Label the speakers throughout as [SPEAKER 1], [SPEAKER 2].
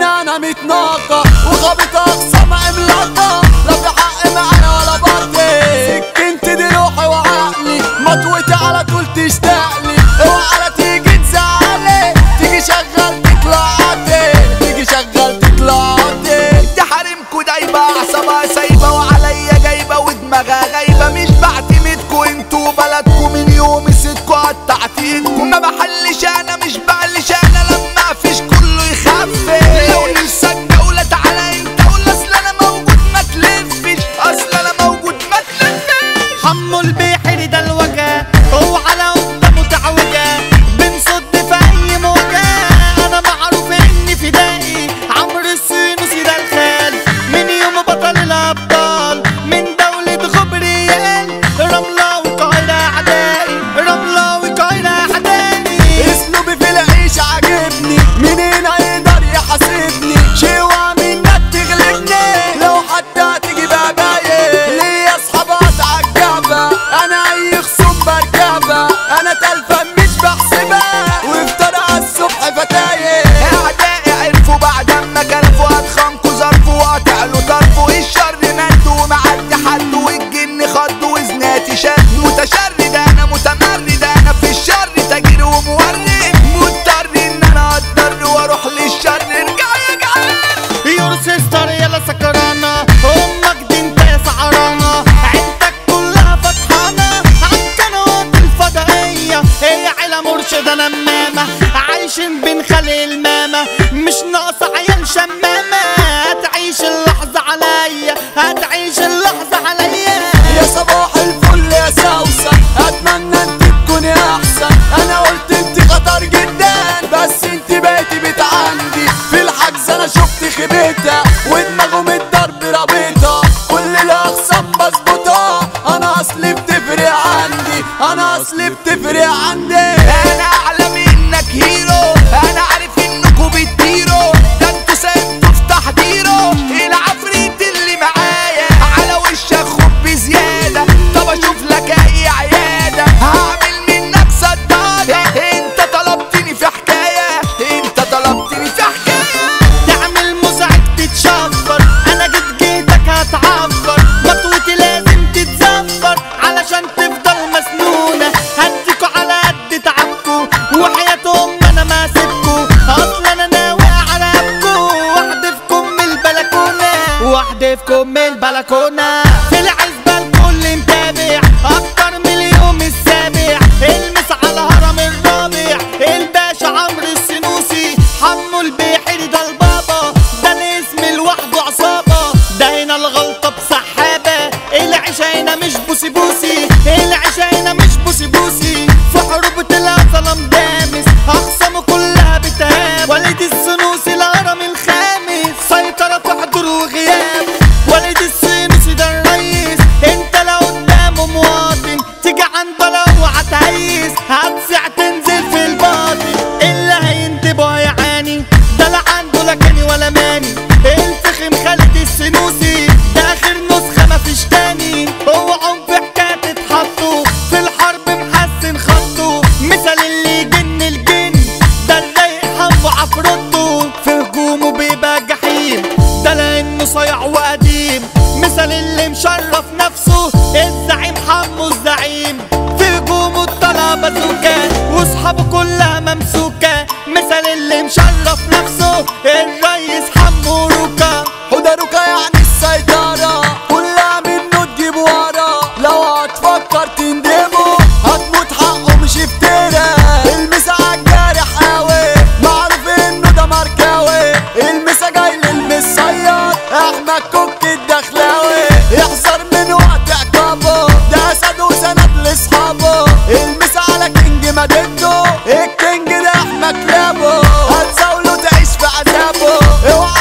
[SPEAKER 1] انا متناقة وخابط اقسام عملاقة، لا في حق معانا ولا باطل. سكنت دي روحي وعقلي مطوتي على طول تشتاقلي، اوعى لا تيجي تزعلي، تيجي شغال تطلع عادي، تيجي شغال تطلع عادي.
[SPEAKER 2] دي حريمكو دايبة عصبها سايبة وعليا جايبة ودماغها غايبة، مش بعتمدكو انتو بلدكو من يوم سيدكو قطعت ايدكو. ما بحلش انا مش بعلش انا لما مفيش كله يخفف، لو نفسك جولة تعالى انت قول اصل انا موجود ما تلفش، اصل انا موجود ما تلفش.
[SPEAKER 3] حمو البحر ده الوجه هو على قدامه تعوجه، بنصد في اي موجه، انا معروف اني فدائي عمرو السينوسي ده الخال، من يوم بطل الابطال من دولة غبريال، رملة والقاهرة اعدائي، رملة والقاهرة اعدائي.
[SPEAKER 1] اسلوبي في العيش عاجبني، منين هيقدر يحاسبني؟ شيوة منك تغلبني، لو حتى هتيجي بابايا ليا اصحابات عالجبة، انا اي خصوم بركبة، انا تلفة مش بحسبها، وافطر عالصبح فتاية.
[SPEAKER 2] اعدائي عرفوا بعد اما كلفوا اتخانقوا ظرفوا وقطعلوا طرفوا، الشر مدوا ومعدي حد والجن خدوا وزناتي شد، متشرد انا متمرد انا في الشر تاجر ومورد، مضطر ان انا اتضر واروح للشر. ارجع يا جعان
[SPEAKER 3] يور سيستر يلا سكرانة، امك دي انت يا سعرانة، عيلتك كلها فرحانة عالقنوات الفضائية، هي عيلة مرشدة نمامة عايشين بين خلق المامة، مش ناقصة عيال شمامة، هتعيش اللحظة عليا، هتعيش اللحظة عليا.
[SPEAKER 1] يا صباح الفل يا سوسة، اتمنى انت تكوني احسن، انا قلت انت خطر جدا بس انت بقيتي بيت عندي، في الحجز انا شفت خيبتها ودماغه من الضرب رابطها، كل الاخصام بظبطها، انا اصلي بتفرق عندي، انا اصلي بتفرق عندي.
[SPEAKER 2] انا اعلى منك هيرو، انا عارف انكوا بتطيروا، ده انتوا سايبتوا في تحضيره، العفريت اللي معايا على وشك خب بزياده، طب اشوف لك اي عياده هعمل منك صداقه، انت طلبتني في حكايه، انت طلبتني في حكايه.
[SPEAKER 3] تعمل مزعج تتشفر، انا جيتك هتعفر، مطوتي لازم تتزفر علشان تفضل مسنونة، هديكوا على قد تعبكوا وحياتهم انا ما سيبكوا، اصلا انا ناوي اعرفكوا واحدفكم من البلكونة، واحدفكم من البلكونة. في العزبة الكل متابع اكتر من اليوم السابع، المس على هرم الرابع الباشا عمرو السينوسي، حمو البحر ده البابا، ده الاسم لوحده عصابة، ده هنا الغلطة بسحابة، العيشة هنا مش بوسي بوسي، العيشة هنا مش بوسي بوسي، في حروب طلع ظلام دامس، اخصامه كلها بتهاب، وليد السينوسي الهرم الخامس، سيطرة في حضور وغياب، وليد السينوسي ده الرئيس، انت لو قدامه مواطن تيجي عنده لو هتهيس، هتسع تنزل في الباطن، اللي هينتبه هيعاني، ده لا عنده لا كاني ولا ماني، الفخم خالد السينوسي ده اخر نسخة مفيش تاني، اوعوا في حكاية تتحطوا في الحرب محسن خطه، مثل اللي يجن الجن ده الرايق حمو عفروتو، في هجومه بيبقى جحيم ده لانه صايع وقديم، مثل اللي مشرف نفسه الزعيم حمو الزعيم، في هجومه الطلعة بازوكا واصحابه كلها ممسوكة، مثل اللي مشرف نفسه الريس حمو روكا.
[SPEAKER 1] حوده روكا يعني السيطرة كلها منه تجيب ورا، لو هتفكر تندمه هتموت حقه مش افترا، المسا عالجارح قوي معروف انه ده ماركاوي، المسا جاي للمصياد احمد كوك الدخلاوي، احذر من وقت عقابه ده اسد وسند لاصحابه، المسا على كينج مدينته، الكينج ده احمد كلابه، هتزاوله تعيش في عذابه، اوعى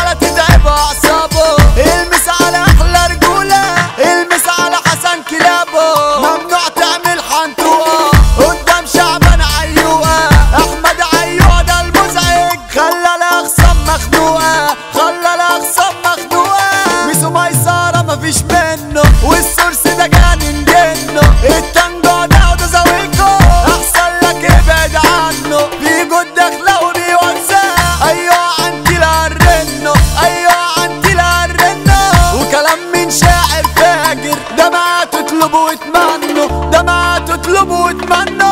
[SPEAKER 1] اطلب واتمنى